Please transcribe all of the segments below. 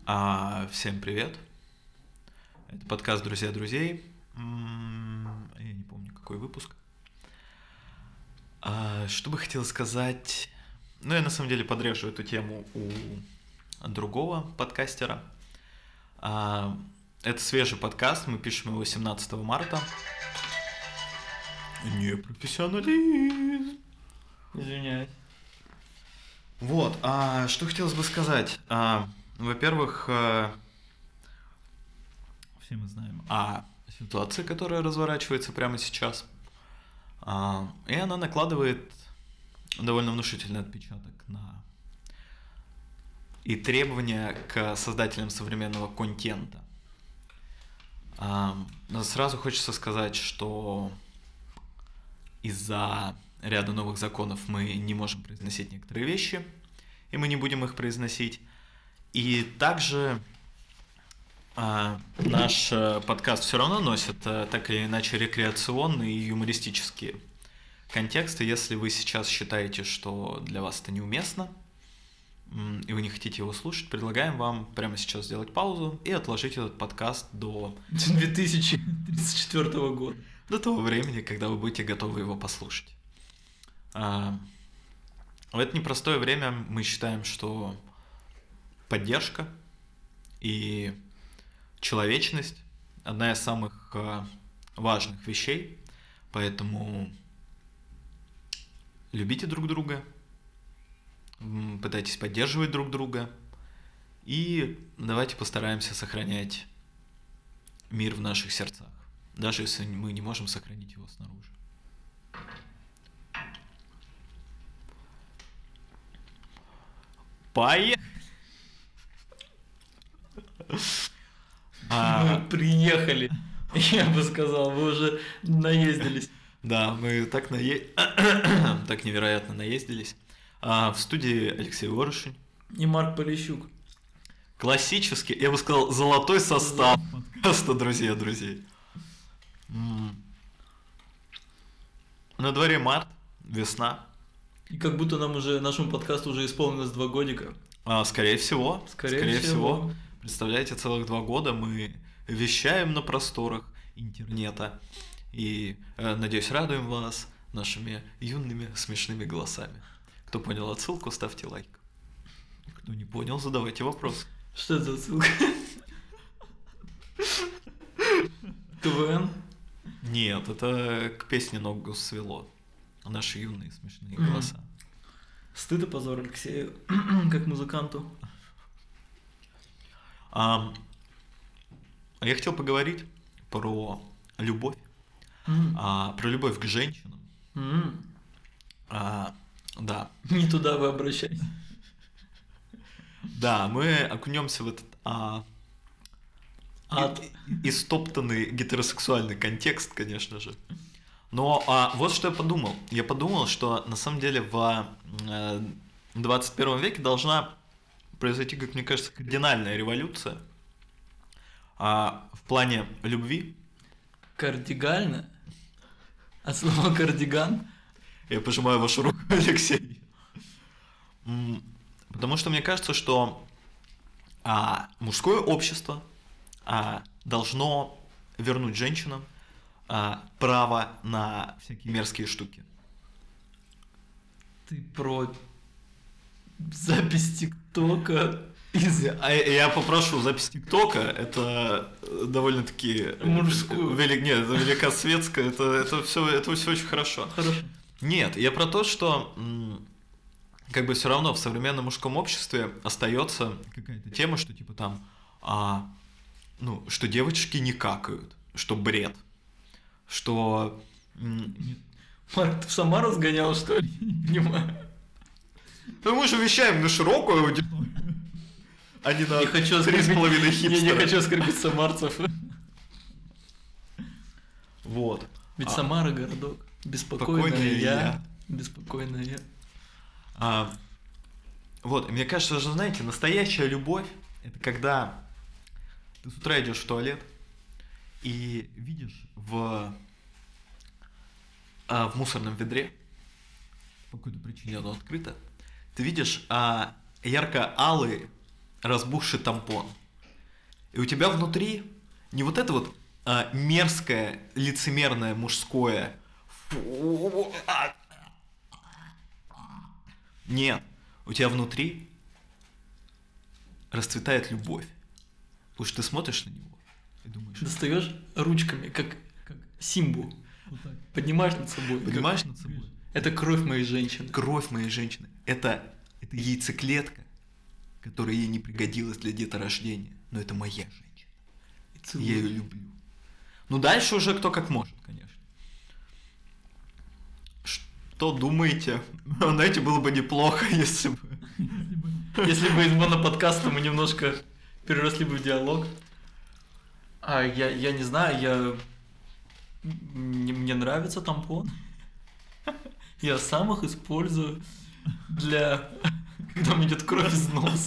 Всем привет. Это подкаст «Друзья друзей». Я не помню, какой выпуск. Что бы хотел сказать... я на самом деле подрежу эту тему у другого подкастера. Это свежий подкаст, мы пишем его 17 марта. Непрофессионализм. Извиняюсь. Вот, что хотелось бы сказать. Во-первых, все мы знаем о ситуации, которая разворачивается прямо сейчас. И она накладывает довольно внушительный отпечаток на и требования к создателям современного контента. Сразу хочется сказать, что из-за ряда новых законов мы не можем произносить некоторые вещи, и мы не будем их произносить. И также наш подкаст все равно носит так или иначе рекреационные и юмористические контексты. Если вы сейчас считаете, что для вас это неуместно, и вы не хотите его слушать, предлагаем вам прямо сейчас сделать паузу и отложить этот подкаст до 2034 года. До того времени, когда вы будете готовы его послушать. В это непростое время мы считаем, что поддержка и человечность – одна из самых важных вещей, поэтому любите друг друга, пытайтесь поддерживать друг друга, и давайте постараемся сохранять мир в наших сердцах, даже если мы не можем сохранить его снаружи. Поехали! Мы приехали, я бы сказал, вы уже наездились. Да, мы так так невероятно наездились. В студии Алексей Ворошин И Марк Полищук. Классический, я бы сказал, золотой состав подкаста «Друзья друзей». На дворе март, весна. И как будто нашему подкасту уже исполнилось 2 годика. Скорее всего. Скорее всего. Представляете, целых 2 года мы вещаем на просторах интернета. И, надеюсь, радуем вас нашими юными смешными голосами. Кто понял отсылку, ставьте лайк. Кто не понял, задавайте вопрос. Что это за отсылка? КВН? Нет, это к песне «Ногу свело». Наши юные смешные голоса. Стыд и позор Алексею, как музыканту. Я хотел поговорить про любовь. Про любовь к женщинам. Да. Не туда вы обращаетесь. Да, мы окунемся в этот истоптанный гетеросексуальный контекст, конечно же. Но вот что я подумал. Я подумал, что на самом деле в 21 веке должна произойти, как мне кажется, кардинальная революция в плане любви. Кардигально? От слова кардиган? Я пожимаю вашу руку, Алексей. Потому что мне кажется, что мужское общество должно вернуть женщинам право на всякие мерзкие штуки. Ты про запись ТикТока? Я попрошу запись ТикТока, это довольно-таки... Мужскую. Нет, это великосветское, это все очень хорошо. Хорошо. Нет, я про то, что как бы все равно в современном мужском обществе остается какая-то тема, что типа там, что девочки не какают, что бред, что... Марк, ты в Самару сгонял, что ли? Не понимаю. Мы же вещаем на широкую аудиторию, а не на 3,5 хипстера. Я не хочу оскорбить самарцев. Вот. Ведь Самара городок. Беспокойная я. Беспокойная я. Вот, мне кажется, что, знаете, настоящая любовь — это когда ты с утра идешь в туалет и видишь в мусорном ведре, по какой-то причине оно открыто, ты видишь ярко-алые разбухший тампон. И у тебя внутри не вот это вот мерзкое, лицемерное мужское. Фу, нет, у тебя внутри расцветает любовь. Потому что ты смотришь на него и думаешь... Достаешь ручками, как Симбу. Вот так. Поднимаешь над собой. Поднимаешь над собой? Это кровь моей женщины. Кровь моей женщины. Это яйцеклетка, которая ей не пригодилась для деторождения. Но это моя женщина. И И целую. я ее люблю. Ну, дальше уже кто как может, конечно. Что думаете? Знаете, было бы неплохо, если бы... Если бы из моноподкаста мы немножко переросли бы в диалог. Я не знаю, мне нравится тампон. Я сам их использую для... Когда мне идет кровь из носа.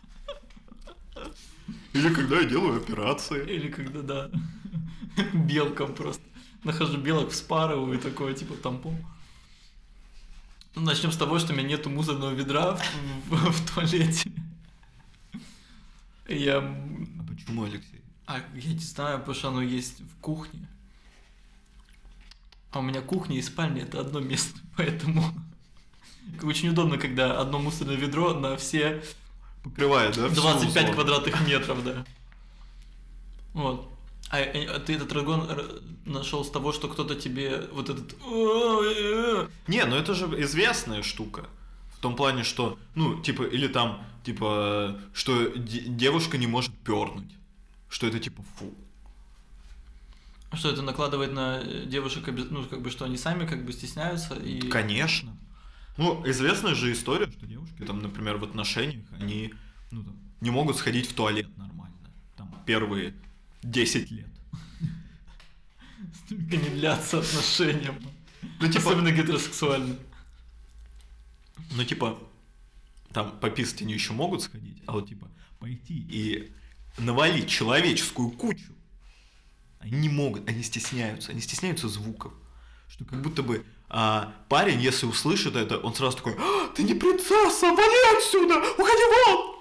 Или когда я делаю операции. Или когда, да, белкам просто. Нахожу белок, вспарываю и такое, типа, тампон. Ну, начнем с того, что у меня нету мусорного ведра в туалете. Я... А почему, Алексей? Я не знаю, потому что оно есть в кухне. А у меня кухня и спальня это одно место, поэтому очень удобно, когда одно мусорное ведро на все Покрывает, да? 25 квадратных метров, да. Вот. А ты этот разгон нашел с того, что кто-то тебе вот этот... Не, ну это же известная штука. В том плане, что, ну, типа, или там, типа, что девушка не может пернуть. Что это типа фу. Что это накладывает на девушек, ну, как бы, что они сами как бы стесняются и... Конечно. Ну, известная же история, что девушки, там, например, в отношениях, они, ну, там, не могут сходить в туалет нормально. Там, первые 10 лет. Столько не длятся отношения. Ну, типа, Особенно гетеросексуальные. ну, типа, там, пописать они еще могут сходить, а вот, типа, пойти и навалить человеческую кучу, они не могут, они стесняются звуков. Что как будто бы парень, если услышит это, он сразу такой: ты не принцесса, вали отсюда, уходи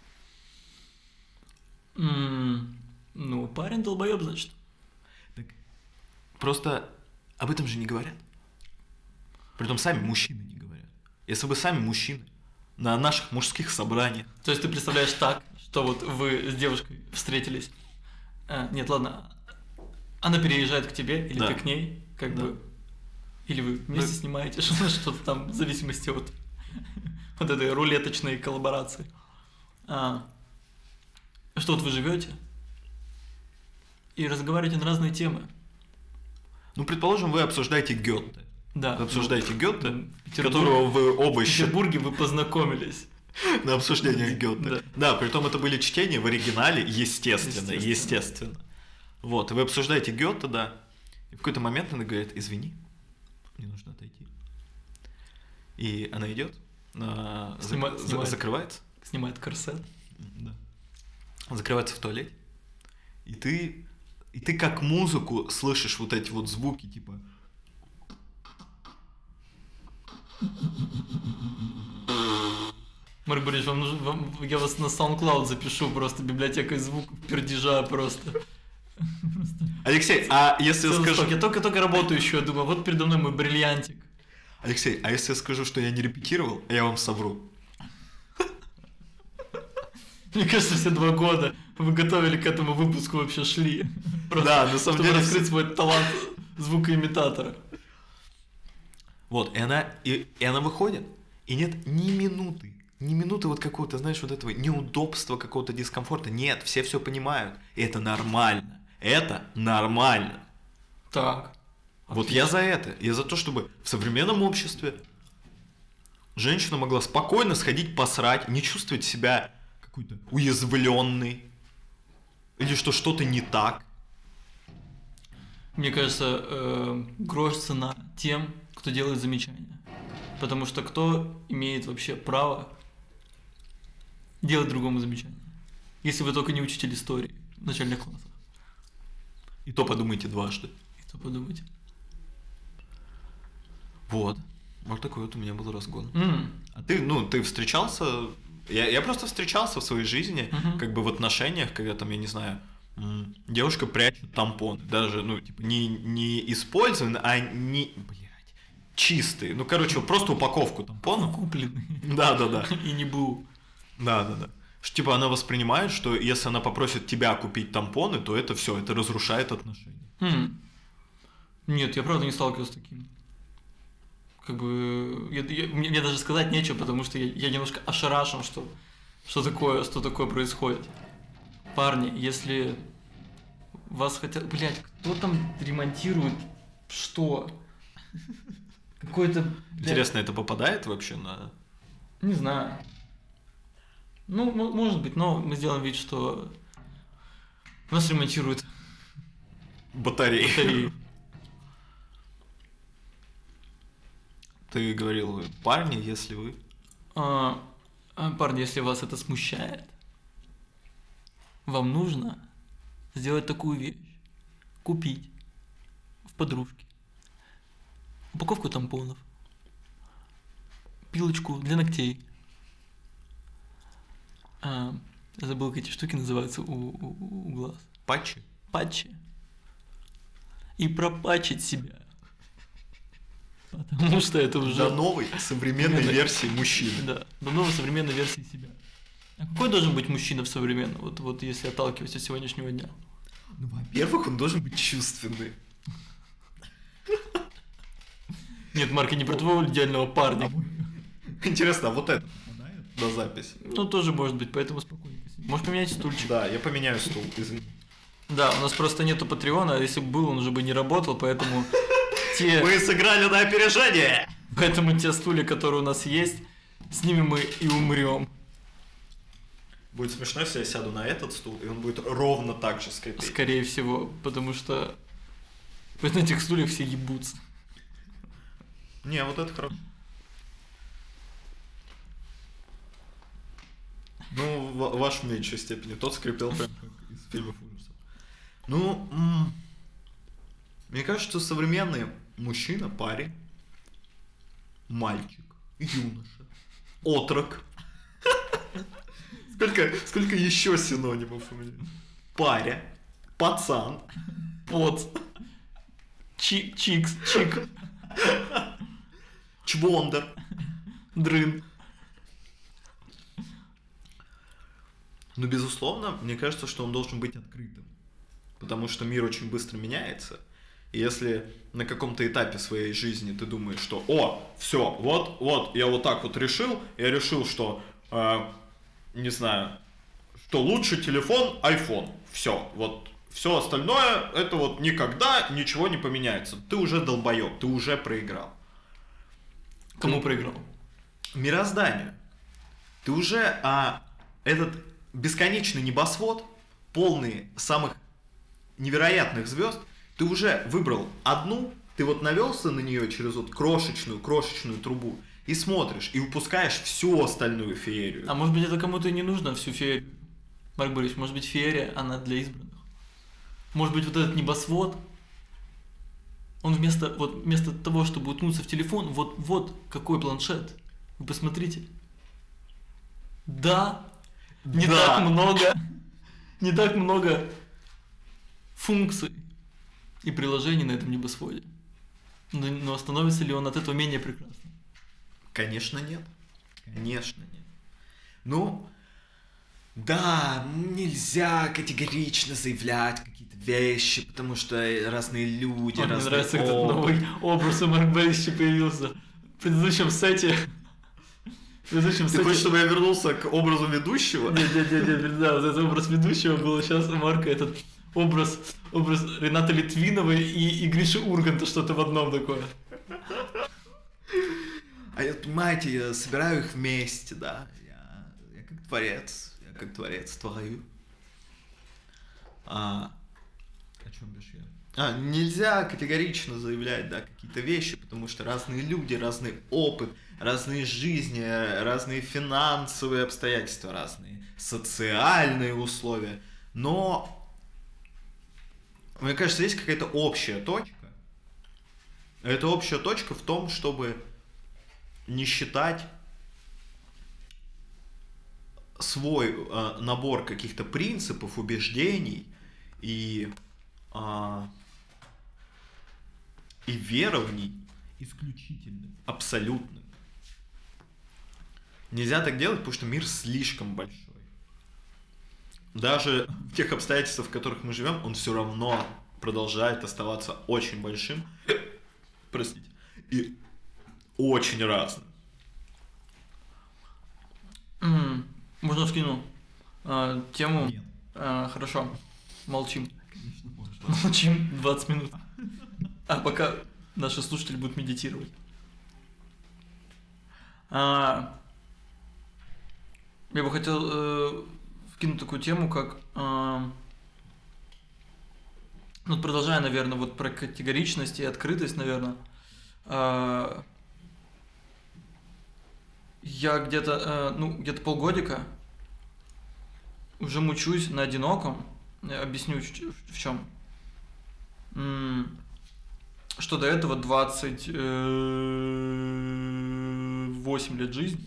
вон! Ну, парень долбоеб, значит. Так, просто об этом же не говорят. Притом сами мужчины не говорят. Если бы сами мужчины на наших мужских собраниях... То есть ты представляешь так, что вот вы с девушкой встретились. Нет, ладно. Она переезжает к тебе, или Да. ты к ней, как Да. бы. Или вы вместе снимаете что-то там, в зависимости от вот этой рулеточной коллаборации. Что вот вы живете и разговариваете на разные темы. Ну, предположим, вы обсуждаете Гёте. Да. Вы обсуждаете Гёте, в Петербурге- которого вы оба В Петербурге вы познакомились. на обсуждениях Гёте. Да, притом это были чтения в оригинале, естественно. Вот, и вы обсуждаете Гёте, да, и в какой-то момент она говорит: извини, мне нужно отойти. И она идет, Снимает. закрывается, Снимает корсет. да, закрывается в туалете, и ты как музыку слышишь вот эти вот звуки, типа... Марк Борисович, я вас на SoundCloud запишу, просто библиотекой звуков, пердежа просто. Алексей, а если я скажу... Я только работаю еще, я думаю, вот передо мной мой бриллиантик. Алексей, а если я скажу, что я не репетировал, я вам совру? Мне кажется, все 2 года вы готовили к этому выпуску, вообще шли. Просто, Да, на самом чтобы деле... раскрыть свой талант звукоимитатора. Вот, и она выходит, и нет ни минуты вот какого-то, знаешь, вот этого неудобства, какого-то дискомфорта. Нет, все понимают, и это нормально. Это нормально. Так. Вот я за это. Я за то, чтобы в современном обществе женщина могла спокойно сходить посрать, не чувствовать себя какой-то уязвленной, или что что-то не так. Мне кажется, грош цена тем, кто делает замечания. Потому что кто имеет вообще право делать другому замечания? Если вы только не учитель истории в начальных классах. И то подумайте дважды. И то подумайте. Вот. Вот такой вот у меня был разгон. М. А ты встречался Я просто встречался в своей жизни, как бы в отношениях, когда там, я не знаю, девушка прячет тампон, даже, ну, типа, не использованный, а не, блядь, чистый. Ну, короче, просто упаковку тампона. Купленный. Да. И не был. Да. Что, типа, она воспринимает, что если она попросит тебя купить тампоны, то это все, это разрушает отношения. Нет, я правда не сталкивался с таким. Как бы, мне даже сказать нечего, потому что я немножко ошарашен, что такое происходит. Парни, если вас хотят... Блядь, кто там ремонтирует что? Какой-то... Интересно, это попадает вообще на... Не знаю. Ну, может быть, но мы сделаем вид, что у нас ремонтируют батареи. Ты говорил, парни, если вы... Парни, если вас это смущает, вам нужно сделать такую вещь. Купить в подружке упаковку тампонов, пилочку для ногтей. Забыл, как эти штуки называются у глаз. Патчи. И пропатчить себя. Потому что это уже... До новой современной версии мужчины. Да, до новой современной версии себя. А какой должен быть мужчина в современном? Вот если отталкиваться от сегодняшнего дня. Ну, во-первых, он должен быть чувственный. Нет, Марк, я не про твоего идеального парня. Интересно, а вот это попадает на запись? Ну, тоже может быть, поэтому спокойненько. Можешь поменять стульчик? Да, я поменяю стул, извини. Да, у нас просто нету Патреона, а если бы был, он уже бы не работал, поэтому... Мы сыграли на опережение! Поэтому те стулья, которые у нас есть, с ними мы и умрем. Будет смешно, если я сяду на этот стул, и он будет ровно так же скрипеть. Скорее всего, потому что на этих стульях все ебутся. Не, вот это хорошо. Ну, ваш в меньшей степени. Тот скрипел прям как из фильмов ужасов. Ну, мне кажется, что современный мужчина, парень, мальчик, юноша, отрок. Сколько еще синонимов у меня? Паря, пацан, Пот, чик, чвондер, дрын. Ну, безусловно, мне кажется, что он должен быть открытым. Потому что мир очень быстро меняется. И если на каком-то этапе своей жизни ты думаешь, что все, вот, я вот так вот решил, я решил, что, не знаю, что лучше телефон, iPhone. Все, вот, все остальное, это вот никогда ничего не поменяется. Ты уже долбоеб, ты уже проиграл. Кому проиграл? Мирозданию. Ты уже, этот бесконечный небосвод, полный самых невероятных звезд, ты уже выбрал одну, ты вот навелся на нее через вот крошечную трубу и смотришь, и выпускаешь всю остальную феерию. А может быть, это кому-то и не нужно, всю феерию? Марк Борисович, может быть, феерия, она для избранных? Может быть, вот этот небосвод, он вместо того, чтобы уткнуться в телефон, вот какой планшет. Вы посмотрите. Да, не так много функций и приложений на этом небосводе. Но становится ли он от этого менее прекрасным? Конечно, нет. Ну, да, нельзя категорично заявлять какие-то вещи, потому что разные люди, Мне нравится, этот новый образ у Марка Борисовича появился. В предыдущем сете... Ты хочешь, чтобы я вернулся к образу ведущего? Нет, да, вот этот образ ведущего был сейчас у Марка, этот образ Рената Литвиновой и Гриши Урганта, что-то в одном такое. А я, понимаете, я собираю их вместе, да, я как творец творю. О чем бишь я? Нельзя категорично заявлять, да, какие-то вещи, потому что разные люди, разный опыт, разные жизни, разные финансовые обстоятельства, разные социальные условия. Но, мне кажется, есть какая-то общая точка. Эта общая точка в том, чтобы не считать свой набор каких-то принципов, убеждений и верований исключительным, абсолютным. Нельзя так делать, потому что мир слишком большой. Даже в тех обстоятельствах, в которых мы живем, он все равно продолжает оставаться очень большим, простите, и очень разным. Можно скину тему? Нет. Хорошо, молчим. Конечно, можно. Молчим 20 минут. А пока наши слушатели будут медитировать. Я бы хотел вкинуть такую тему, как... Ну, продолжая, наверное, вот про категоричность и открытость, наверное. Я где-то, где-то полгодика уже мучусь на одиноком. Я объясню, в чем. Что до этого 28 лет жизни.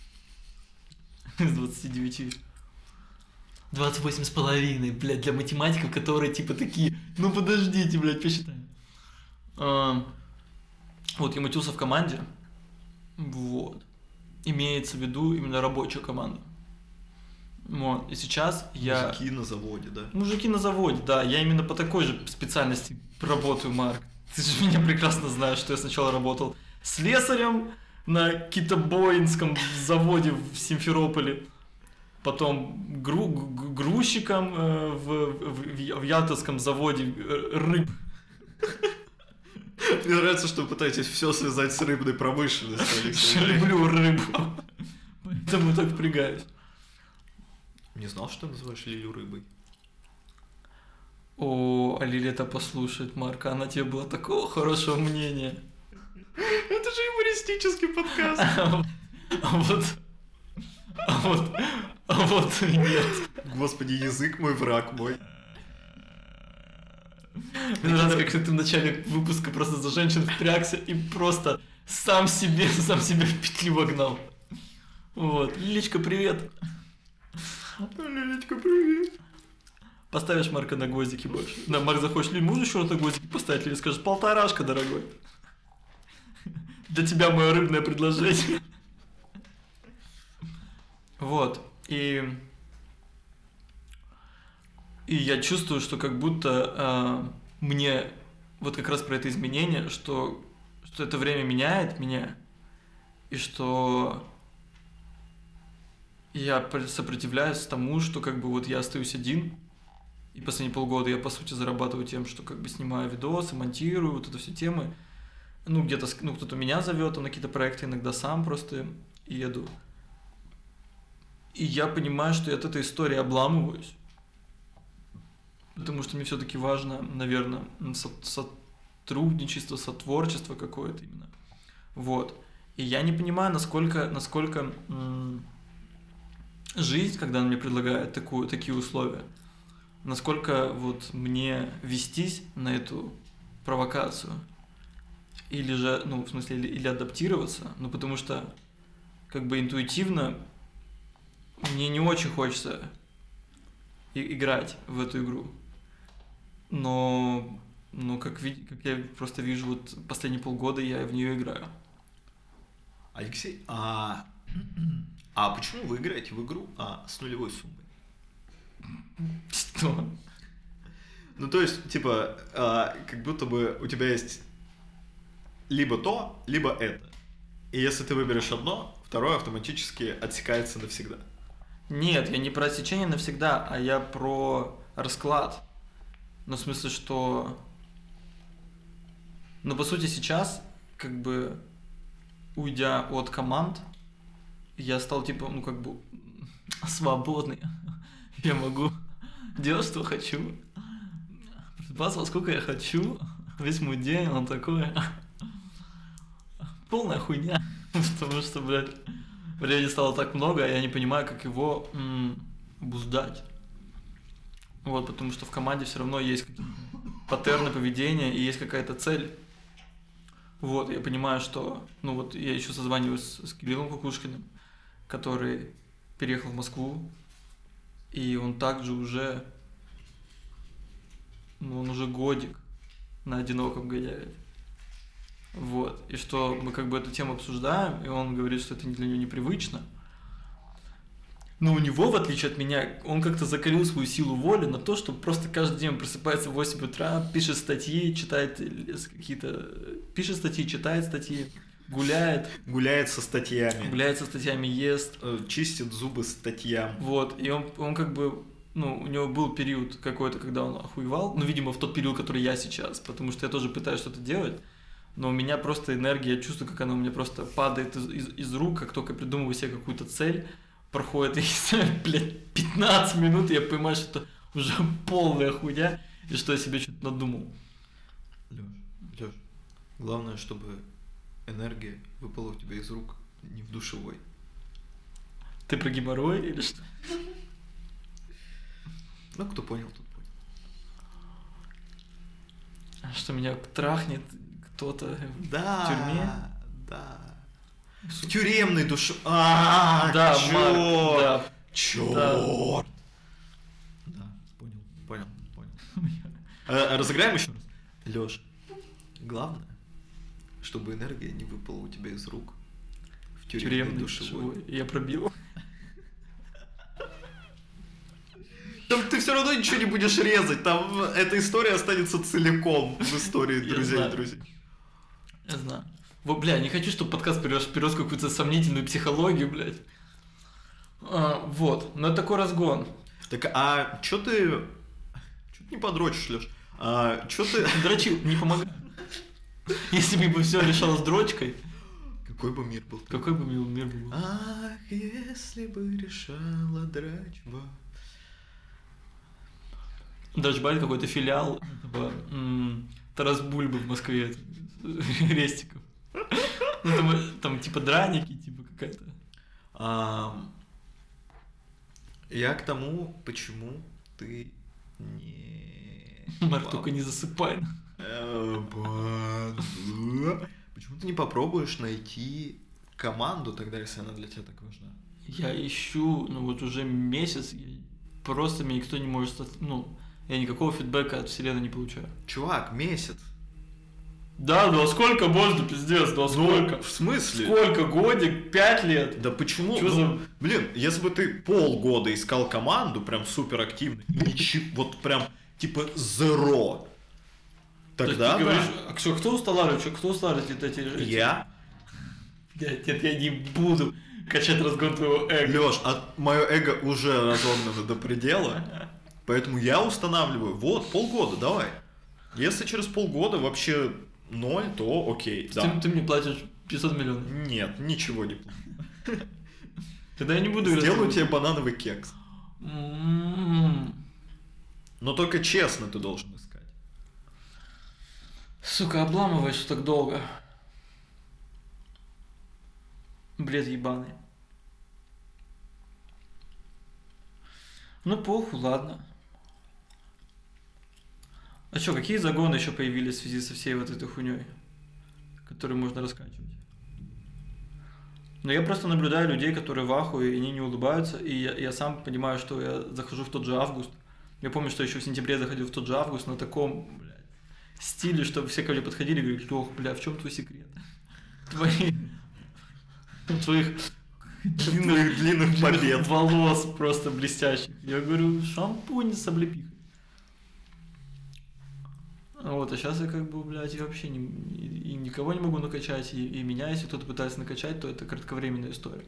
Из 29. 28 с половиной, блядь, для математиков, которые типа такие, ну подождите, блядь, посчитаем. Вот, я мутился в команде. Вот. Имеется в виду именно рабочая команда. Вот. И сейчас я... Мужики на заводе, да? Мужики на заводе, да. Я именно по такой же специальности работаю, Марк. Ты же меня прекрасно знаешь, что я сначала работал слесарем на китобоинском заводе в Симферополе. Потом грузчиком в Ялтовском заводе рыб. Мне нравится, что вы пытаетесь все связать с рыбной промышленностью. Люблю рыбу. Поэтому так впрягаюсь. Не знал, что ты называешь Лилю рыбой. О, а Лиля это послушает, Марка. Она тебе была такого хорошего мнения. Это же юмористический подкаст. А вот и нет. Господи, язык мой, враг мой. Мне нравится, как ты в начале выпуска просто за женщин впрягся и просто сам себе в петлю вогнал. Вот. Лилечка, привет. Лилечка, привет. Поставишь Марка на гвоздики больше. Да, Марк захочет, Лиль, можешь еще раз на гвоздики поставить? Лиля скажет, 1,5, дорогой. Для тебя мое рыбное предложение. Вот. И я чувствую, что как будто мне вот как раз про это изменение, что это время меняет меня, и что я сопротивляюсь тому, что как бы вот я остаюсь один, и последние полгода я по сути зарабатываю тем, что как бы снимаю видосы, монтирую, вот это все темы. Ну, где-то, кто-то меня зовет на какие-то проекты, иногда сам просто еду. И я понимаю, что я от этой истории обламываюсь. Потому что мне все-таки важно, наверное, сотрудничество, сотворчество какое-то именно. Вот. И я не понимаю, насколько жизнь, когда она мне предлагает такие условия, насколько вот мне вестись на эту провокацию. Или же, в смысле, или адаптироваться. Потому что, как бы интуитивно, мне не очень хочется играть в эту игру. Но как я просто вижу, вот последние полгода я в нее играю. Алексей, а почему вы играете в игру с нулевой суммой? Что? Ну, то есть, типа, как будто бы у тебя есть либо то, либо это. И если ты выберешь одно, второе автоматически отсекается навсегда. Нет, я не про отсечение навсегда, а я про расклад. Ну, в смысле, что... Ну, по сути, сейчас, как бы, уйдя от команд, я стал, типа, свободный. Я могу делать, что хочу. Просыпаться, во сколько я хочу. Весь мой день, он такой... Полная хуйня. Потому что, блядь, времени стало так много, а я не понимаю, как его обуздать. Вот, потому что в команде все равно есть какие-то паттерны поведения и есть какая-то цель. Вот, я понимаю, что... я еще созваниваюсь с Кириллом Кукушкиным, который переехал в Москву, и он также уже, ну, он уже годик на одиноком гоняет. Вот. И что мы как бы эту тему обсуждаем, и он говорит, что это для него непривычно. Но у него, в отличие от меня, он как-то закалил свою силу воли на то, что просто каждый день он просыпается в 8 утра, пишет статьи, читает какие-то... Пишет статьи, читает статьи, гуляет. Гуляет со статьями. Гуляет со статьями, ест. Чистит зубы статьям. Вот. И он как бы... Ну, у него был период какой-то, когда он охуевал. Ну, видимо, в тот период, который я сейчас. Потому что я тоже пытаюсь что-то делать. Но у меня просто энергия, я чувствую, как она у меня просто падает из рук, как только придумываю себе какую-то цель. Проходит, я не знаю, блядь, 15 минут, и я понимаю, что это уже полная хуйня, и что я себе что-то надумал. Лёш, главное, чтобы энергия выпала у тебя из рук не в душевой. Ты про геморрой или что? Ну, кто понял, тот понял. Что меня трахнет кто-то Да, в тюрьме? Да. В тюремной душе. Да, Марк, да. Чёрт. Да, понял. Разыграем еще раз. Лёш, главное, чтобы энергия не выпала у тебя из рук в тюремной душевой. Я пробил. Там ты все равно ничего не будешь резать. Там эта история останется целиком в истории друзей. Я знаю. Вот, бля, не хочу, чтобы подкаст перерос в какую-то сомнительную психологию, блядь. Вот, но это такой разгон. Так, а чё ты не подрочишь, Лёш? Чё ты... Дрочил, не помогает. Если бы все решалось дрочкой... Какой бы мир был? Какой бы мир был? Ах, если бы решала дрочба. Дрочба — это какой-то филиал Тарас Бульбы в Москве. Рестиков. Ну, там типа драники, типа какая-то. Я к тому, почему ты не... Марк, только не засыпай. Почему ты не попробуешь найти команду тогда, если она для тебя так важна? Я ищу, ну вот уже месяц, просто мне никто не может... Ну, я никакого фидбэка от вселенной не получаю. Чувак, месяц. Да, сколько можно, пиздец, сколько? В смысле? Сколько, годик, 5 лет? Да почему? За... Блин, если бы ты полгода искал команду, прям супер активно, вот прям типа zero, тогда ты говоришь, а кто устанавливает эти... Я? Нет, я не буду качать разгон твоего эго. Лёш, мое эго уже разогнано до предела, поэтому я устанавливаю, вот, полгода, давай. Если через полгода вообще 0, то окей, да. Ты мне платишь 500 миллионов? Нет, ничего не плачу. Тогда я не буду... Сделаю тебе банановый кекс. Но только честно ты должен искать. Сука, обламываешь так долго. Бред ебаный. Ну похуй, ладно. А чё, какие загоны еще появились в связи со всей вот этой хуйней, которую можно раскачивать? Но я просто наблюдаю людей, которые в ахуе, и они не улыбаются, и я сам понимаю, что я захожу в тот же август. Я помню, что еще в сентябре заходил в тот же август на таком, блядь, стиле, что все ко мне подходили и говорили: Лёх, бля, в чем твой секрет? Твоих длинных побед. Волос просто блестящих. Я говорю, шампунь с облепихой. Вот, а сейчас я как бы, блядь, я вообще и никого не могу накачать, и меня, если кто-то пытается накачать, то это кратковременная история.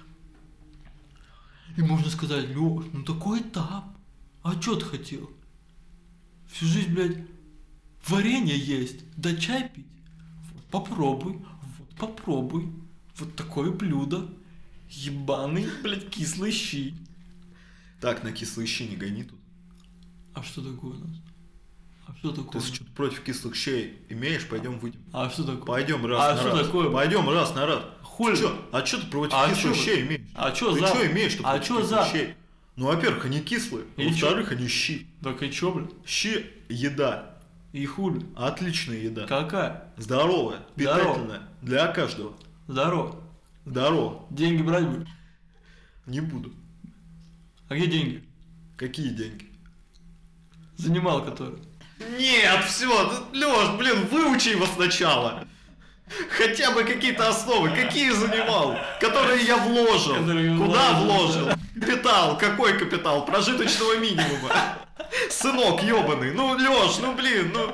И можно сказать: Лёш, ну такой этап, а чё ты хотел? Всю жизнь, блядь, варенье есть, да чай пить. Вот, попробуй, вот такое блюдо. Ебаный, блядь, кислый щи. Так, на кислые щи не гони тут. А что такое у нас? А что такое? Ты что-то против кислых щей имеешь? Пойдем выйдем. А что такое? Пойдем раз на раз. Такое? Пойдем раз на раз. Хуй. А что ты против кислых щей имеешь? А что ты за? Что имеешь, что а против кислых щей? Ну, во-первых, они кислые. Во-вторых, они щи. Так и чё, блядь? Щи – еда. И хули. Отличная еда. Какая? Здоровая, питательная. Для каждого. Здорово. Здорово. Деньги брать будешь? Не буду. А где деньги? Какие деньги? Занимал который. Нет, все, Лёш, блин, выучи его сначала. Хотя бы какие-то основы. Какие занимал? Которые я вложил. Куда вложил? Капитал. Какой капитал? Прожиточного минимума. Сынок ёбаный. Ну, Лёш, ну блин, ну...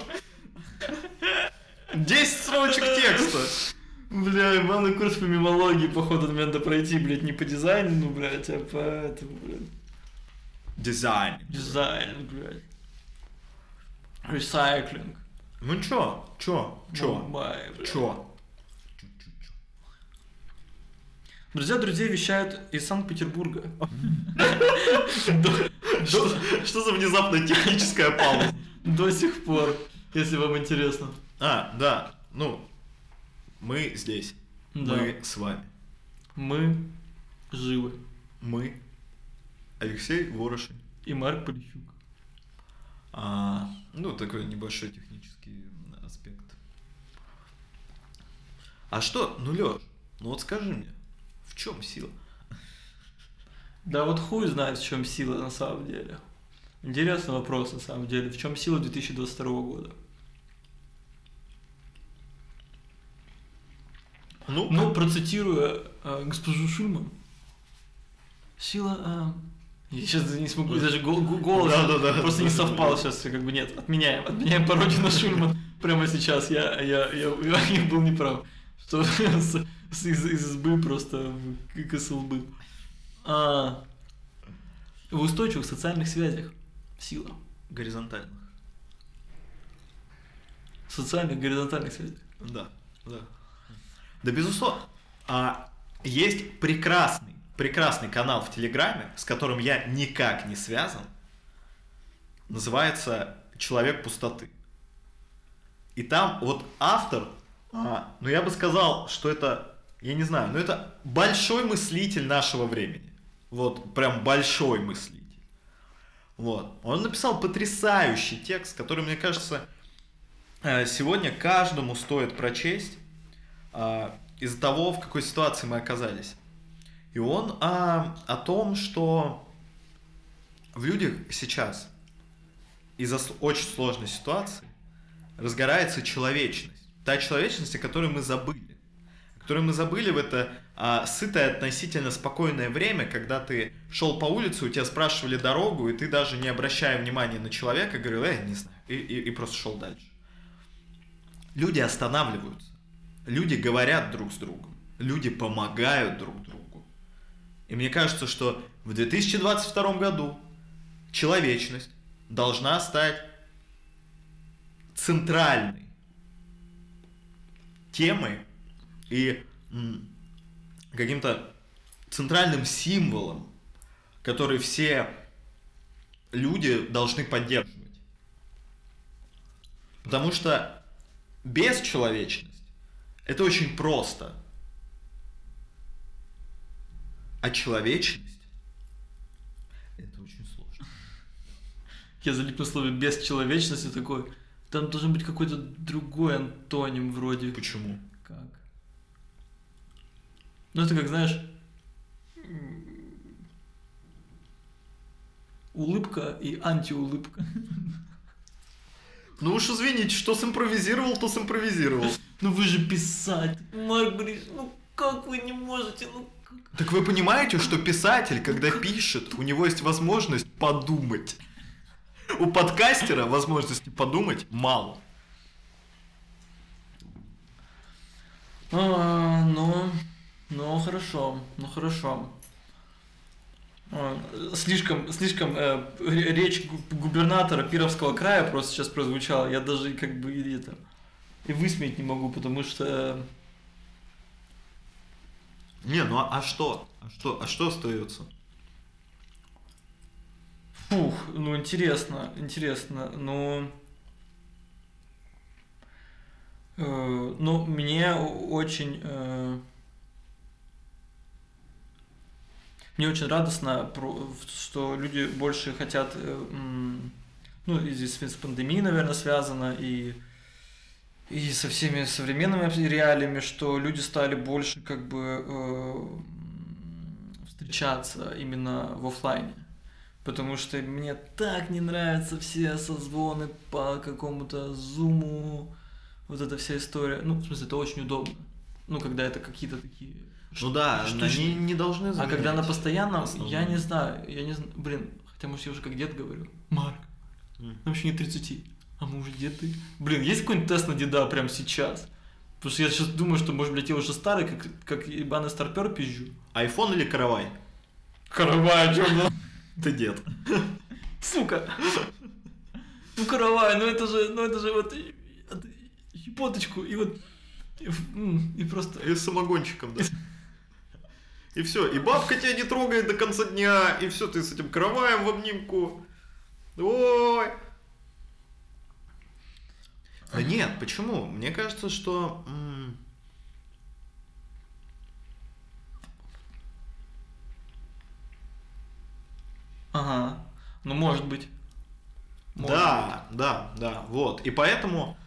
10 строчек текста. Бля, главный курс по мемологии, походу, надо пройти, блядь, не по дизайну, ну, блядь, а по этому, блядь. Дизайн. Дизайн, блядь. Ресайклинг. Ну чё? Мумбай, блядь. Чё? Друзья друзей вещают из Санкт-Петербурга. Что за внезапная техническая пауза? До сих пор, если вам интересно. Да, ну, мы здесь. Да. Мы с вами. Мы живы. Мы Алексей Ворошин. И Марк Полищук. Ну, такой небольшой технический аспект. А что, ну, Лёш, ну вот скажи мне, в чем сила? Да вот хуй знает, в чем сила на самом деле. Интересный вопрос на самом деле. В чем сила 2022 года? Ну, процитируя госпожу Шульман, сила... Я сейчас не смогу, даже голос просто не совпал сейчас, как бы нет, отменяем пародию на Шульман прямо сейчас, я был неправ, что из избы просто с лбы. В устойчивых социальных связях сила. Горизонтальных. Социальных горизонтальных связях. Да. Да, безусловно. Есть прекрасный канал в Телеграме, с которым я никак не связан. Называется «Человек пустоты». И там вот автор, ну я бы сказал, что это, я не знаю, но это большой мыслитель нашего времени. Вот, прям большой мыслитель. Вот. Он написал потрясающий текст, который, мне кажется, сегодня каждому стоит прочесть из-за того, в какой ситуации мы оказались. И он о том, что в людях сейчас из-за очень сложной ситуации разгорается человечность. Та человечность, о которой мы забыли. Которую мы забыли в это сытое, относительно спокойное время, когда ты шел по улице, у тебя спрашивали дорогу, и ты даже не обращая внимания на человека, говорил, не знаю, и просто шел дальше. Люди останавливаются. Люди говорят друг с другом. Люди помогают друг другу. И мне кажется, что в 2022 году человечность должна стать центральной темой и каким-то центральным символом, который все люди должны поддерживать. Потому что бесчеловечность – это очень просто. А человечность – это очень сложно. Я залип на слове «бесчеловечность» и такой, там должен быть какой-то другой антоним вроде. Почему? Как? Ну это как, знаешь, улыбка и антиулыбка. Ну уж извините, что симпровизировал, то симпровизировал. Ну вы же писатель, Марк Борисович, ну как вы не можете, ну как? Так вы понимаете, что писатель, когда пишет, у него есть возможность подумать. У подкастера возможности подумать мало. Ну хорошо. Слишком речь губернатора Пермского края просто сейчас прозвучала. Я даже как бы и высмеять не могу, потому что... Не, ну а что? А что остается? Фух, ну интересно, ну мне очень радостно, что люди больше хотят, ну и здесь с пандемией, наверное, связано, и со всеми современными реалиями, что люди стали больше как бы встречаться именно в оффлайне. Потому что мне так не нравятся все созвоны по какому-то зуму, вот эта вся история. Ну, в смысле, это очень удобно. Ну, когда это какие-то такие... Ну да, штучные. они не должны А заменять. когда на постоянном, основное. я не знаю, блин, хотя, может, я уже как дед говорю. Марк, нам еще не 30, а мы уже деды. Блин, есть какой-нибудь тест на деда прямо сейчас? Потому что я сейчас думаю, что, может, блядь, я уже старый, как ебаный старпер пизжу. Айфон или каравай? Каравай, чё, ну? Ты дед. Сука! Ну, каравай, ну это же вот щепоточку, и вот, и просто... И с самогончиком, да. И все, и бабка тебя не трогает до конца дня, и все, ты с этим караваем в обнимку. Ой. Да нет, почему? Мне кажется, что... Ага, ну может быть. Да, вот. И поэтому...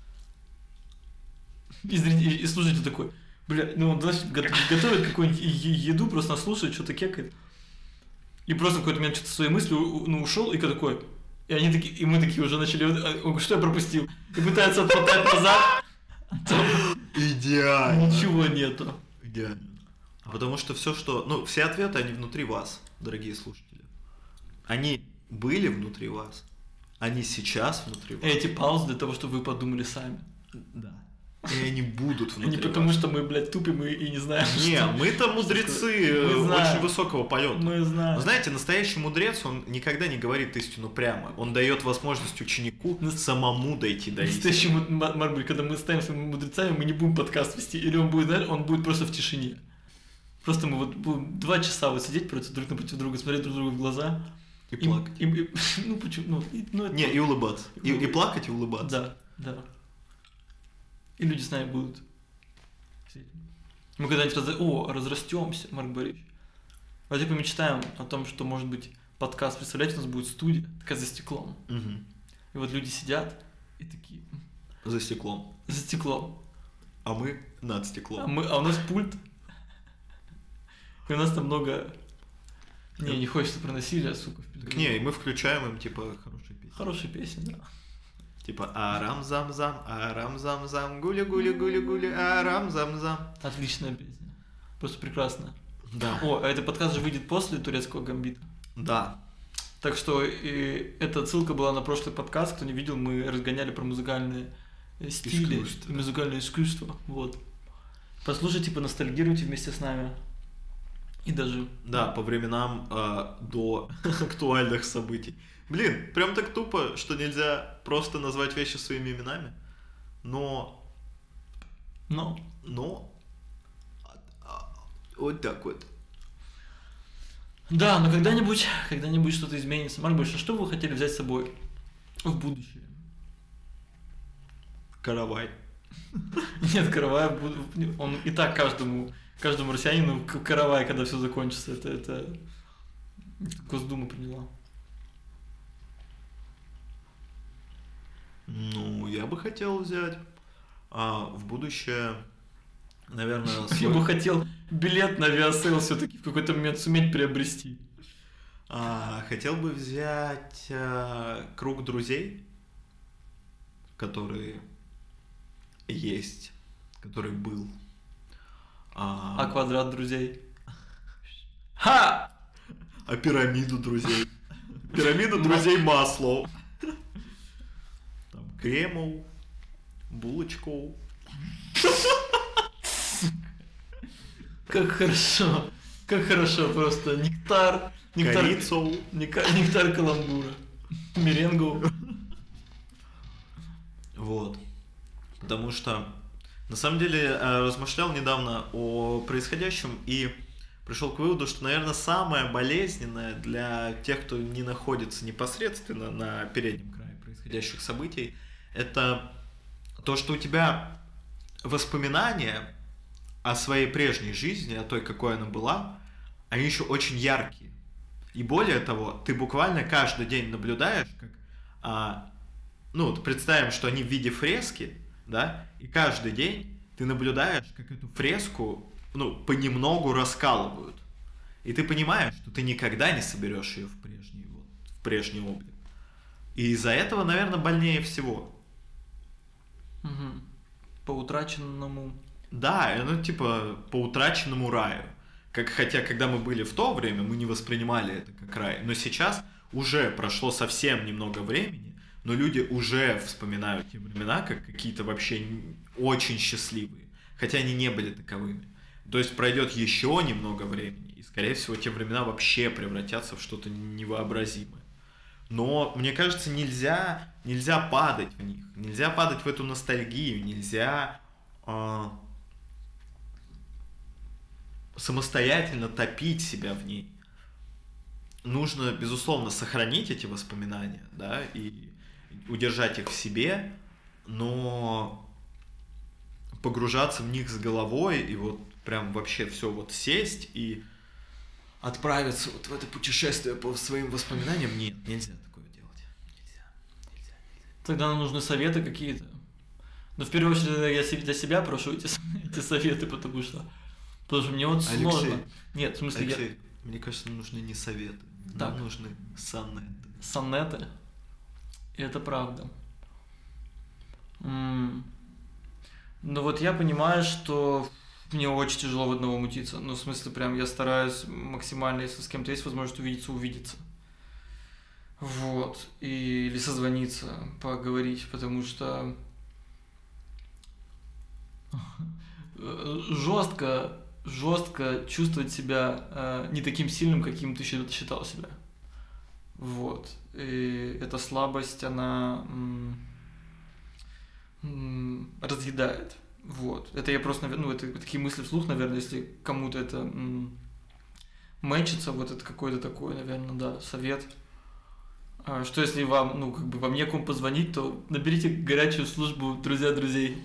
И слушайте такой, бля, ну он, знаешь, готовит какую-нибудь еду, просто нас слушает, что-то кекает. И просто в какой-то момент что-то своей мыслью, ну, ушел, и такой. И они такие, и мы такие уже начали, он говорит, что я пропустил? И пытается отмотать назад. Идеально. Ничего нету. Идеально. Потому что все, что... Ну, все ответы, они внутри вас, дорогие слушатели. Они были внутри вас. Они сейчас внутри вас. Эти паузы для того, чтобы вы подумали сами. Да. И они будут внутри Не потому, вас. что мы, блядь, тупим и не знаем, Не, что... мы-то мудрецы Мы знаем. очень высокого полета. Мы знаем. Но знаете, настоящий мудрец, он никогда не говорит истину прямо. Он дает возможность ученику самому дойти до истины. Настоящий Марбель, когда мы станем своими мудрецами, мы не будем подкаст вести. Или он будет, знаешь, он будет просто в тишине. Просто мы вот будем 2 часа вот сидеть друг напротив друга, смотреть друг другу в глаза. И плакать. Ну, почему? Это Не, и улыбаться. И плакать, и улыбаться. Да. И люди с нами будут. Мы когда-нибудь разрастемся, Марк Борисович. Давайте помечтаем о том, что, может быть, подкаст, представляете, у нас будет студия, такая за стеклом. Мгм. И вот люди сидят и такие, За стеклом. за стеклом. А мы над стеклом. А у нас пульт. И у нас там много... Не хочется про насилие, сука. Так не, и мы включаем им, типа, хорошие песни. Хорошая песня, да. Типа арам-зам-зам, гуля-гуля-гуля-гуля, арам-зам-зам. Отличная песня. Просто прекрасная. Да. О, а этот подкаст же выйдет после турецкого гамбита. Да. Так что и эта ссылка была на прошлый подкаст, кто не видел, мы разгоняли про музыкальные стили, Искусство. музыкальное искусство. Вот. Послушайте, поностальгируйте вместе с нами. И даже... Да, по временам до актуальных событий. Блин, прям так тупо, что нельзя просто назвать вещи своими именами. Но вот так вот. Да, но когда-нибудь что-то изменится. Марк Борисович, а что бы вы хотели взять с собой в будущее? Каравай. Нет, каравай, он и так каждому россиянину каравай, когда все закончится. Это Госдума приняла. Ну, я бы хотел взять в будущее, наверное, Я бы хотел билет на авиасейл все-таки в какой-то момент суметь приобрести. хотел бы взять круг друзей, который есть, который был. А квадрат друзей? Ха! А пирамиду друзей. Пирамиду друзей Маслоу. Там кремов, булочков. Как хорошо просто. Нектар Корицу. нектар каламбура. Меренгу. Вот. Потому что, на самом деле, размышлял недавно о происходящем и пришел к выводу, что, наверное, самое болезненное для тех, кто не находится непосредственно на переднем крае происходящих событий, это то, что у тебя воспоминания о своей прежней жизни, о той, какой она была, они еще очень яркие. И более того, ты буквально каждый день наблюдаешь, как, вот представим, что они в виде фрески, да, и каждый день ты наблюдаешь, как эту фреску, понемногу раскалывают. И ты понимаешь, что ты никогда не соберешь ее в прежний облик. И из-за этого, наверное, больнее всего. Угу. По утраченному. Да, ну типа по утраченному раю. Хотя, когда мы были в то время, мы не воспринимали это как рай. Но сейчас уже прошло совсем немного времени, но люди уже вспоминают те времена как какие-то вообще очень счастливые. Хотя они не были таковыми. То есть пройдет еще немного времени, и, скорее всего, те времена вообще превратятся в что-то невообразимое. Но, мне кажется, нельзя падать в них. Нельзя падать в эту ностальгию. Нельзя самостоятельно топить себя в ней. Нужно, безусловно, сохранить эти воспоминания, да, и удержать их в себе, но погружаться в них с головой и вот прям вообще все вот сесть и отправиться вот в это путешествие по своим воспоминаниям, нет, нельзя такое делать. Нельзя. Тогда нам нужны советы какие-то. Но в первую очередь я для себя прошу эти советы, потому что мне вот сложно. Нет, в смысле, Алексей, мне кажется, нам нужны не советы, нам нужны сонеты. Сонеты? И это правда. Но вот я понимаю, что мне очень тяжело в одного мутиться. Ну, в смысле, прям я стараюсь максимально, если с кем-то есть возможность увидеться. Вот. Или созвониться, поговорить, потому что жестко чувствовать себя не таким сильным, каким ты считал себя. Вот. И эта слабость, она разъедает. Вот. Это я просто, это такие мысли вслух, наверное, если кому-то это мэчится, вот это какой-то такой, наверное, да, совет. Что если вам, вам некому позвонить, то наберите горячую службу друзей.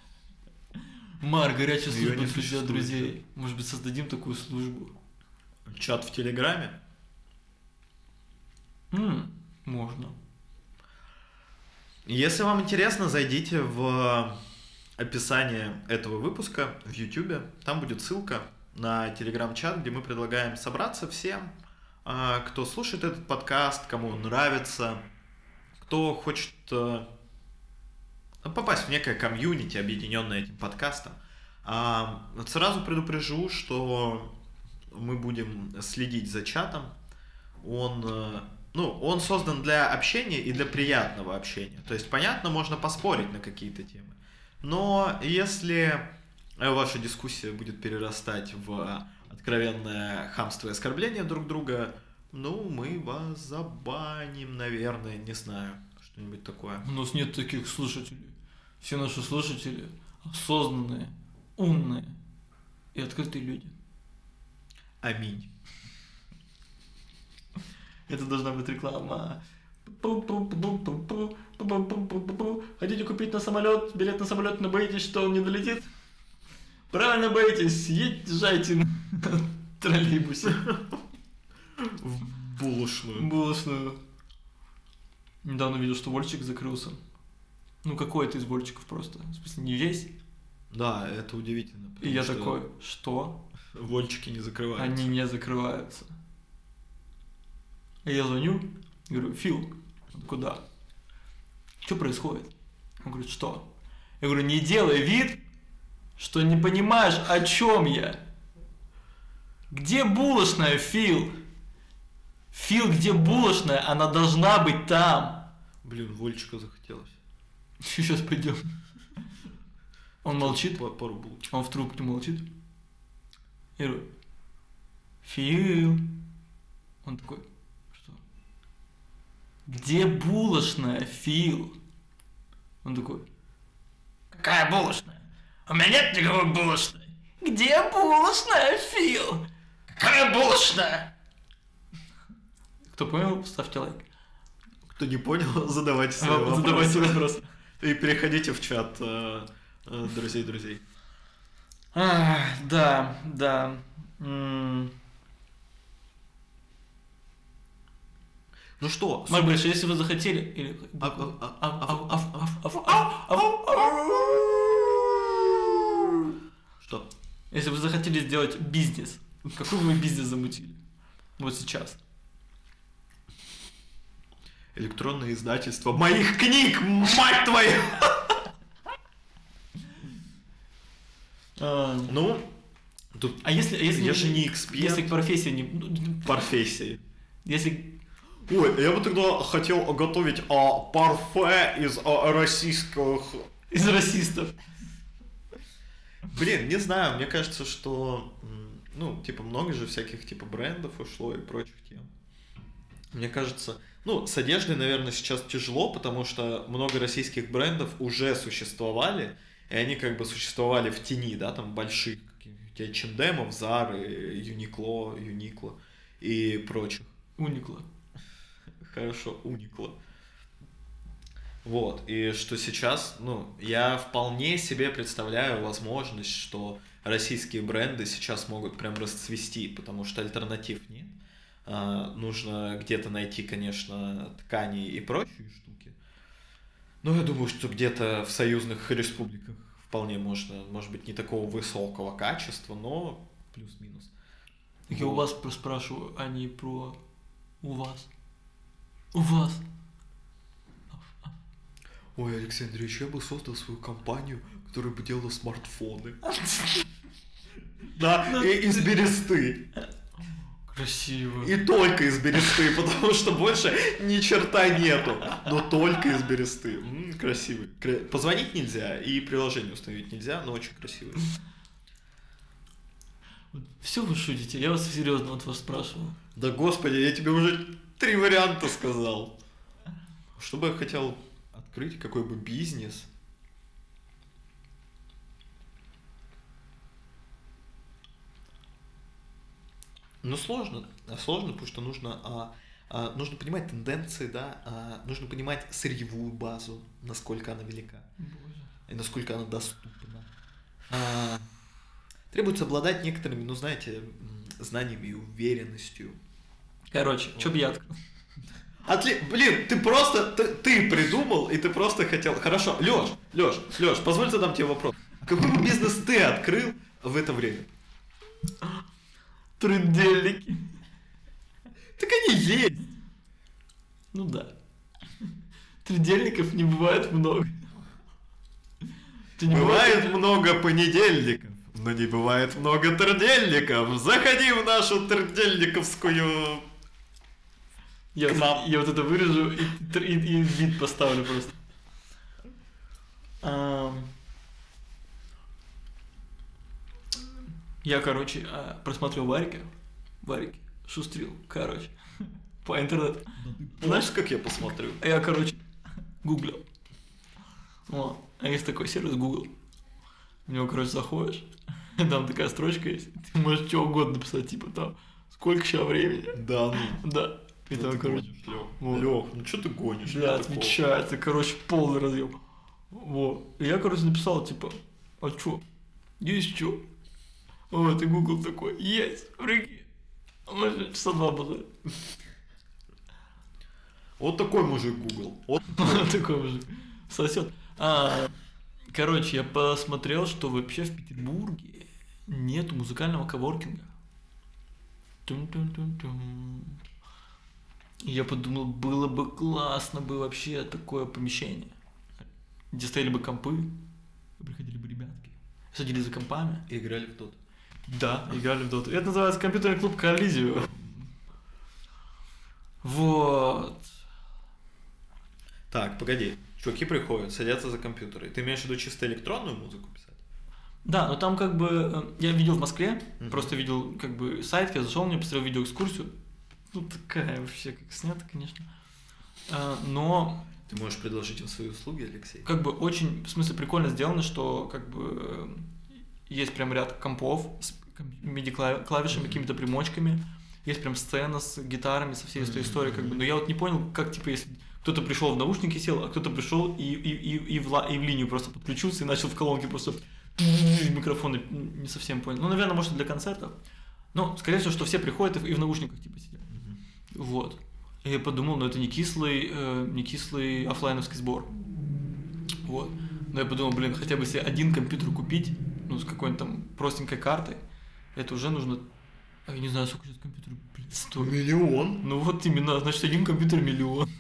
Горячая служба друзей. Может быть, создадим такую службу. Чат в Телеграме? Можно. Если вам интересно, зайдите в описание этого выпуска в YouTube. Там будет ссылка на Telegram-чат, где мы предлагаем собраться всем, кто слушает этот подкаст, кому он нравится, кто хочет попасть в некое комьюнити, объединенное этим подкастом. Сразу предупрежу, что мы будем следить за чатом. Он создан для общения и для приятного общения. То есть, понятно, можно поспорить на какие-то темы. Но если ваша дискуссия будет перерастать в откровенное хамство и оскорбление друг друга, мы вас забаним, наверное, не знаю, что-нибудь такое. У нас нет таких слушателей. Все наши слушатели осознанные, умные и открытые люди. Аминь. Это должна быть реклама. Хотите купить билет на самолет, но боитесь, что он не долетит? Правильно боитесь, езжайте на троллейбусе. В булочную. Булочную. Недавно видел, что Вольчик закрылся. Какой-то из Вольчиков просто. В смысле, не весь. Да, это удивительно. И я такой, что? Вольчики не закрываются. Они не закрываются. Я звоню, говорю, Фил, куда? Что происходит? Он говорит, что? Я говорю, не делай вид, что не понимаешь, о чем я. Где булочная, Фил? Фил, где булочная? Она должна быть там. Блин, Вольчика захотелось. Сейчас пойдем. Он молчит. Пару булочек. Он в трубке молчит. Я говорю, Фил. Он такой, что? Где булочная, Фил? Он такой, какая булочная? У меня нет никакой булочной. Где булочная, Фил? Какая булочная? Кто понял, ставьте лайк. Кто не понял, задавайте свои вопросы. Задавайте вопросы. И переходите в чат друзей. Да. Ну что? Может быть, если вы захотели... Что? Если вы захотели сделать бизнес Какой вы бизнес замутили? Вот сейчас. Электронное издательство моих книг, мать твою! Ну, тут если я же не эксперт. Если к профессии не... Профессии. Если... Ой, я бы тогда хотел готовить парфе из российских... Из расистов. Блин, не знаю, мне кажется, что... Ну, типа, много же всяких, типа, брендов ушло и прочих тем. Мне кажется... Ну, с одеждой, наверное, сейчас тяжело, потому что много российских брендов уже существовали, и они как бы существовали в тени, да, там, больших каких-нибудь H&M, Zara, Uniqlo и прочих. Uniqlo. Хорошо, Uniqlo. Вот, и что сейчас, ну, я вполне себе представляю возможность, что российские бренды сейчас могут прям расцвести, потому что альтернатив нет. Нужно где-то найти, конечно, ткани и прочие штуки. Но я думаю, что где-то в союзных республиках вполне можно, может быть, не такого высокого качества, но плюс-минус. Я у вас спрашиваю, а не про у вас. У вас. Ой, Алексей Андреевич, я бы создал свою компанию, которая бы делала смартфоны. Да, из бересты. Красиво. И только из бересты, потому что больше ни черта нету. Но только из бересты. Красивый. Позвонить нельзя и приложение установить нельзя, но очень красивый. Все вы шутите? Я вас серьезно вот вас спрашиваю. Да господи, я тебе уже 3 варианта сказал. Что бы я хотел открыть, какой бы бизнес? Ну, сложно, потому что нужно понимать тенденции, да, нужно понимать сырьевую базу, насколько она велика, Боже. и насколько она доступна. Требуется обладать некоторыми, ну, знаете, знаниями и уверенностью. Короче, вот. Что бы я открыл? Блин, ты придумал, и ты просто хотел... Хорошо, Лёш, позволь задам тебе вопрос. Какой бы бизнес ты открыл в это время? Трудельники. Так они есть. Ну да. Трудельников не бывает много. Бывает много понедельников, но не бывает много трудельников. Заходи в нашу трудельниковскую... Я вот это вырежу и вид поставлю просто. Я, короче, просмотрел варики, шустрил, короче, по интернету. Знаешь, как я посмотрю? Я, короче, гуглил. Вот. А есть такой сервис Google. В него, короче, заходишь, там такая строчка есть, ты можешь что угодно написать, типа там, сколько сейчас времени. Да, ну. Да. И Ну, там, ты короче, гонишь, Лёх, ну что ты гонишь? бля, отвечается, короче, полный разъем. Вот. И я, короче, написал, типа, а чё? Есть чё? Вот, и Google такой, есть, прикинь. Мы часа 2 было. Вот такой мужик Google. Вот Такой мужик. Сосёт. Короче, я посмотрел, что вообще в Петербурге нет музыкального коворкинга. Тум-тум-тум-тум. И я подумал, было бы классно бы вообще такое помещение, где стояли бы компы, приходили бы ребятки, садились за компами. И играли в доту. Да, играли в доту. Это называется компьютерный клуб Коллизию. Вот. Так, погоди. Чуваки приходят, садятся за компьютеры. Ты имеешь в виду чисто электронную музыку писать? Да, но там как бы... Я видел в Москве, просто видел как бы сайт, я зашел, мне посмотрел видеоэкскурсию. Ну, такая вообще, как снято, конечно. Но... Ты можешь предложить им свои услуги, Алексей? Как бы очень, в смысле, прикольно сделано, что как бы есть прям ряд компов с MIDI-клавишами, какими-то примочками. Есть прям сцена с гитарами, со всей этой историей, как бы. Но я вот не понял, как, типа, если кто-то пришел в наушники сел, а кто-то пришел и в линию просто подключился и начал в колонке просто микрофоны, не совсем понял. Ну, наверное, может, для концертов. Но, скорее всего, что все приходят и в наушниках, типа, сидят. Вот. И я подумал, ну, это не кислый оффлайновский сбор. Вот. Но я подумал, блин, хотя бы себе один компьютер купить, ну, с какой-нибудь там простенькой картой, это уже нужно А я не знаю, сколько сейчас компьютер, блин, стоит. Миллион. Ну вот именно, значит, один компьютер миллион.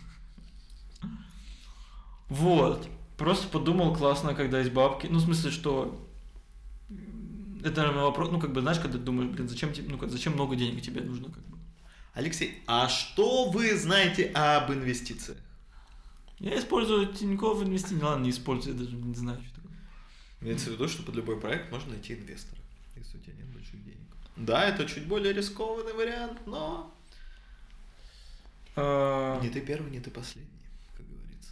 Вот. Просто подумал, классно, когда есть бабки. Ну, в смысле, что... Это, наверное, вопрос, ну, как бы, знаешь, когда ты думаешь, блин, зачем тебе, ну, зачем много денег тебе нужно, как бы. Алексей, а что вы знаете об инвестициях? Я использую Тинькофф инвестиции. Ладно, не использую, я даже не знаю, что такое. Имеется в виду, что под любой проект можно найти инвестора, если у тебя нет больших денег. Да, это чуть более рискованный вариант, но... Не ты первый, не ты последний, как говорится.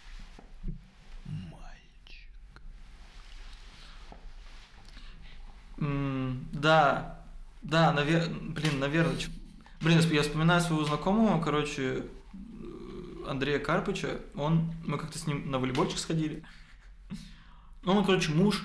Мальчик. Да, наверное. Блин, я вспоминаю своего знакомого, короче, Андрея Карпыча. Мы как-то с ним на волейбольчик сходили. Он, короче, муж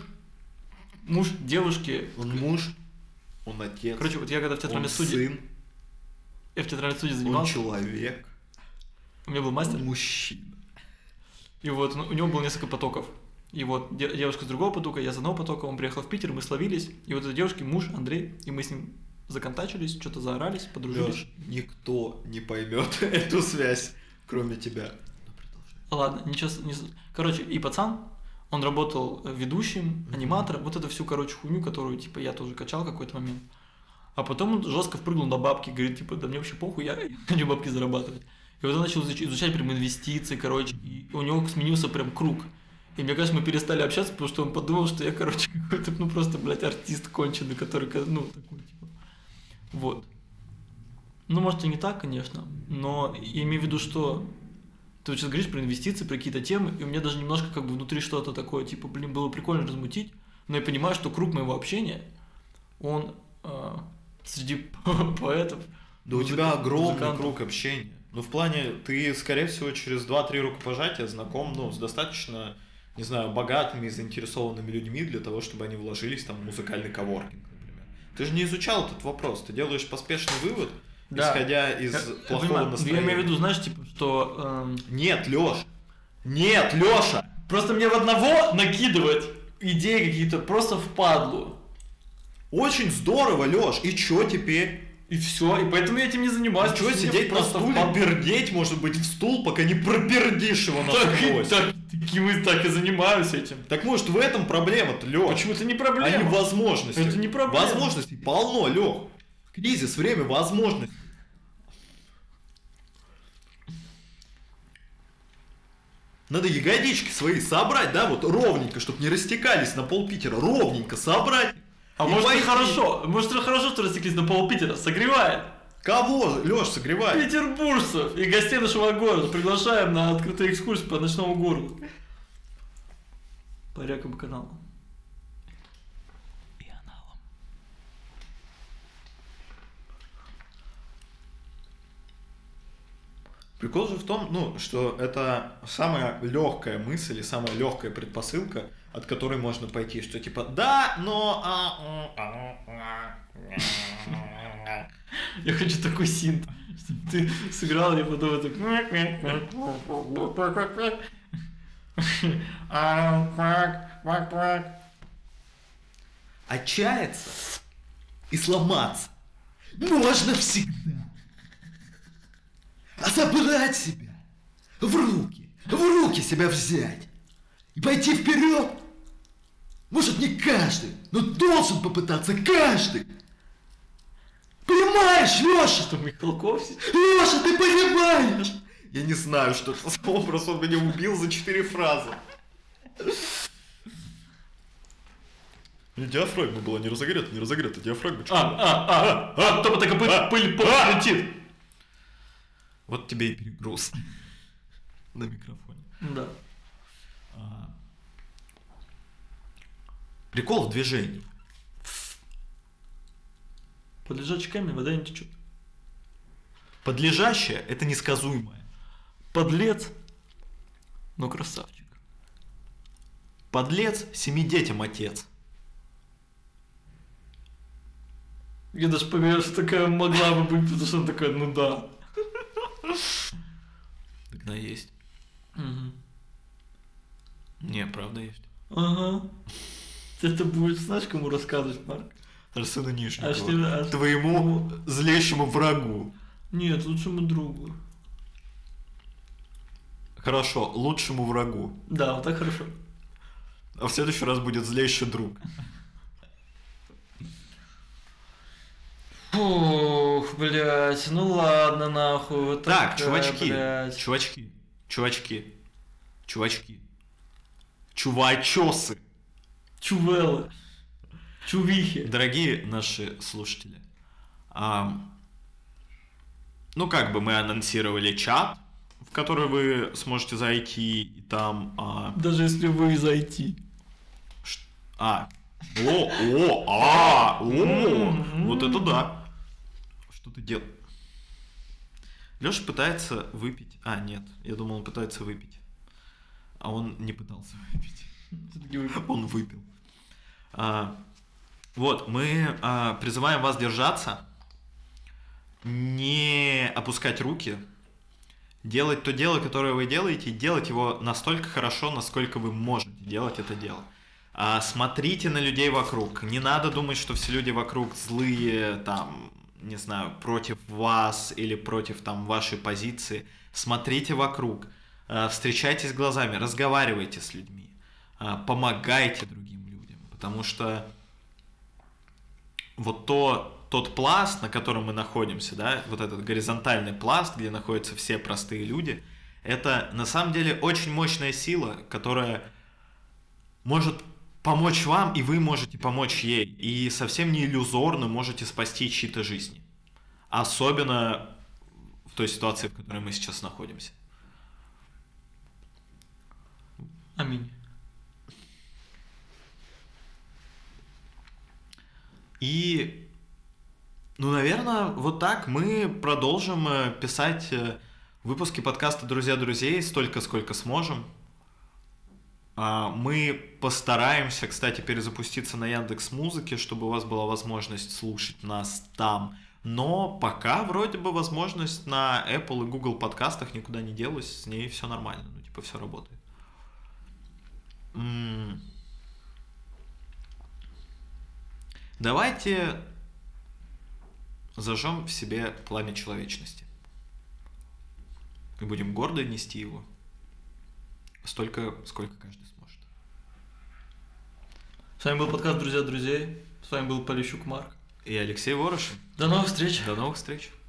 девушки. Он муж, он отец. Короче, вот я когда в театральной студии... сын. Я в театральной студии Он занимался. человек. У меня был мастер. Он мужчина. И вот у него было несколько потоков. И вот девушка с другого потока, я с одного потока, он приехал в Питер, мы словились. И вот этой девушки муж Андрей, и мы с ним законтачились, что-то заорались, подружились. Лёш, никто не поймет эту связь, кроме тебя. Ладно, ничего... Короче, и пацан, он работал ведущим, аниматором, вот эту всю, короче, хуйню, которую, типа, я тоже качал в какой-то момент. А потом он жестко впрыгнул на бабки, говорит, типа, да мне вообще похуй, я хочу бабки зарабатывать. И вот он начал изучать прям инвестиции, короче, и у него сменился прям круг. И мне кажется, мы перестали общаться, потому что он подумал, что я, короче, какой-то, ну, просто, блядь, артист конченый, который, ну, такой, типа, вот. Ну, может, и не так, конечно, но я имею в виду, что ты вот сейчас говоришь про инвестиции, про какие-то темы, и у меня даже немножко как бы внутри что-то такое, типа, блин, было прикольно размутить, но я понимаю, что круг моего общения, он среди поэтов... Да у тебя огромный круг общения. Ну, в плане, ты, скорее всего, через 2-3 рукопожатия знаком, ну, с достаточно, не знаю, богатыми и заинтересованными людьми для того, чтобы они вложились там в музыкальный коворкинг, например. Ты же не изучал этот вопрос, ты делаешь поспешный вывод, да, исходя из плохого настроения. Я имею в виду, знаешь, типа, что... Нет, Лёш! Нет, Лёша! Просто мне в одного накидывать идеи какие-то просто впадлу. Очень здорово, Лёш, и чё теперь? И все, и поэтому я этим не занимаюсь. Чё сидеть на стуле, пердеть, может быть, в стул, пока не пропердишь его насквозь? Так и занимаюсь этим. Так может в этом проблема-то, Лёх? Почему это не проблема? А не возможности. Это не проблема. Возможностей полно, Лёх. Кризис, время возможностей. Надо ягодички свои собрать, да, вот ровненько, чтобы не растекались на пол Питера, ровненько собрать. А может это хорошо, что растеклись на пол Питера, согревает. Кого, Лёш, согревает? Петербуржцев и гостей нашего города приглашаем на открытую экскурсию по ночному городу. По рекам и каналам. И аналам. Прикол же в том, ну, что это самая легкая мысль и самая легкая предпосылка, от которой можно пойти, что типа да, но... Я хочу такой синт, чтобы ты сыграл, я потом так... Отчаяться и сломаться можно всегда. А собрать себя в руки себя взять и пойти вперед может не каждый, но должен попытаться каждый. Понимаешь, Лёша? Что, Михалков? Лёша, ты понимаешь? Я не знаю, что это за образ, он меня убил за 4 фразы. Диафрагма была не разогрета, диафрагма. Только пыль летит. Вот тебе и перегруз на микрофоне. Да. Прикол в движении. Под лежачий камень вода не течет. Подлежащее – это несказуемое. Подлец, но красавчик. Подлец 7 детям отец. Я даже поверил, что такая могла бы быть, потому что она такая, ну да. Тогда есть. Угу. Не, правда есть. Ага. Это будет, знаешь, кому рассказывать, Марк? Арсену А Нижникову. что? Твоему злейшему врагу. Нет, лучшему другу. Хорошо, лучшему врагу. Да, вот так хорошо. А в следующий раз будет злейший друг. Фух, блядь, ну ладно, нахуй. Вот Так, такая, чувачки, блядь. чувачки, чувачосы. Чувелы. Чувихи. Дорогие наши слушатели, ну как бы мы анонсировали чат, в который вы сможете зайти, и там... Даже если вы зайти. Вот это да. Что ты делаешь? Лёша пытается выпить. Нет, я думал, он пытается выпить. А он не пытался выпить. Он выпил. Вот, мы призываем вас держаться, не опускать руки, делать то дело, которое вы делаете, и делать его настолько хорошо, насколько вы можете делать это дело. Смотрите на людей вокруг. Не надо думать, что все люди вокруг злые, там, не знаю, против вас или против там вашей позиции. Смотрите вокруг, встречайтесь глазами, разговаривайте с людьми, помогайте другим людям, потому что вот тот пласт, на котором мы находимся, да, вот этот горизонтальный пласт, где находятся все простые люди, это на самом деле очень мощная сила, которая может помочь вам, и вы можете помочь ей. И совсем не иллюзорно можете спасти чьи-то жизни. Особенно в той ситуации, в которой мы сейчас находимся. Аминь. И, наверное, вот так мы продолжим писать выпуски подкаста «Друзья друзей» столько, сколько сможем. Мы постараемся, кстати, перезапуститься на Яндекс.Музыке, чтобы у вас была возможность слушать нас там. Но пока вроде бы возможность на Apple и Google подкастах никуда не делась, с ней все нормально, все работает. Давайте зажжем в себе пламя человечности. И будем гордо нести его. Столько, сколько каждый сможет. С вами был подкаст «Друзья друзей». С вами был Полищук Марк. И Алексей Ворошин. До новых встреч. До новых встреч.